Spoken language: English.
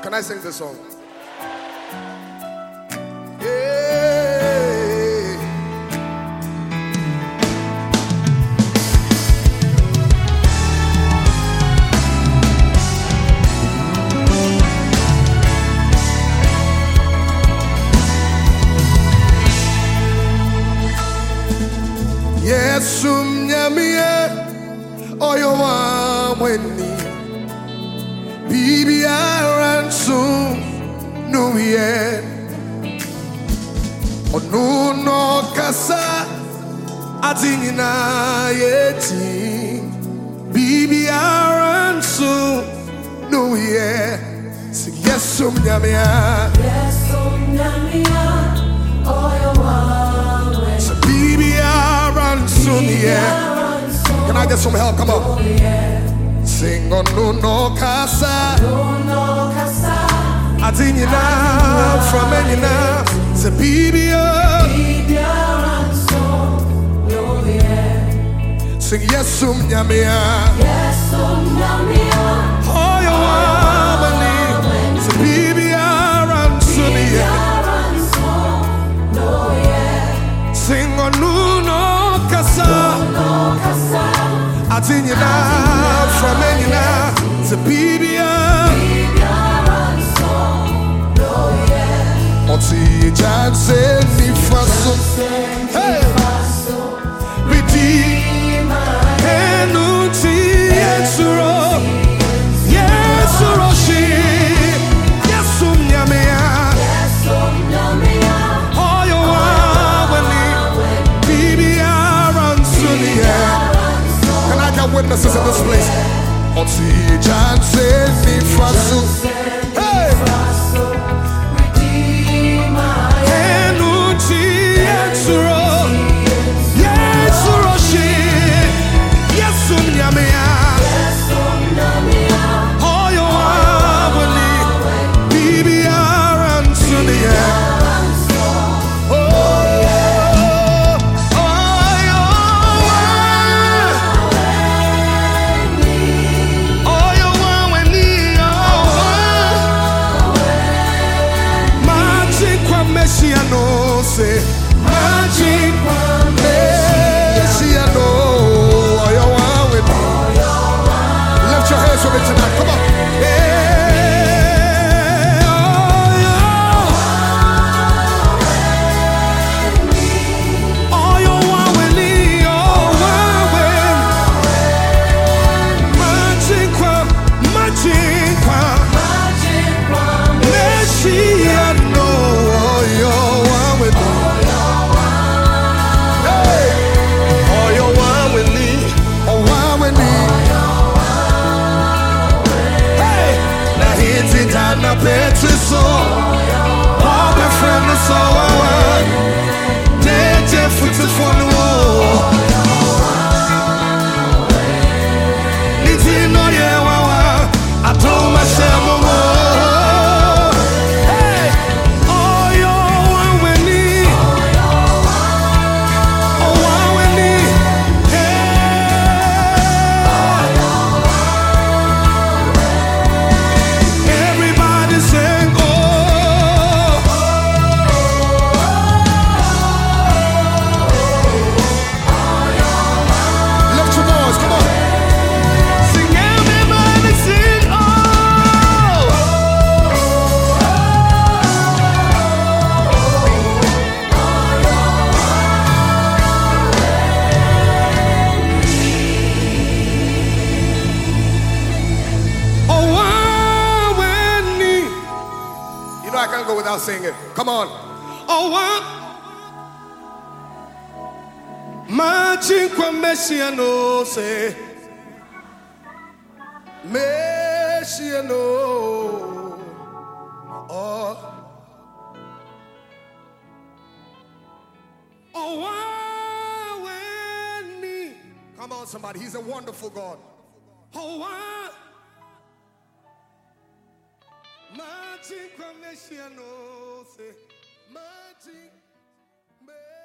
Can I sing this song? Yeah. Yes, oyo wa weni bibi aransu nuye onu no kasa atingina yeti bibi aransu nuye yes nyamia oyo wa weni bibi aransu nuye. Can I get some help? Come on. Oh, yeah. Sing on no casa. No casa. Adinina from Enina. Say Bibia. Oh, yeah. Sing yes nyamia. Yes nyamia. Oh you are say Bibia ransunia. Oh yeah. Sing on no casa. No casa. Atinina from Enina to Bibia. Oti janse ni faso. Hey, Redeemer. Enuti yesuro, yesuro shi, yesum nyamea, yesum nyamea. Oh you are Bibia ransunia. Can I get witnesses in this place? Oti janse ni faso. Hey, Redeemer. Enuti yesuro, yesuro shi, yesum nyamea. Oh you are Bibia ransunia. Messiano, say magic Messiano. Oh, you want with me? Lift your hands for me tonight. Come on. Oh, you want with me? Oh, magic Messiano. Na petiso, all my friends so I need futu funu. Niti no ye wawa, I told myself hey, oh you want with me, oh want with me, everybody sing. I can't go without saying it. Come on. Oh, what? Magic Messiano say Messiano. Oh. Oh, when come on, somebody. He's a wonderful God. Oh, what? Magic Messiano say magic.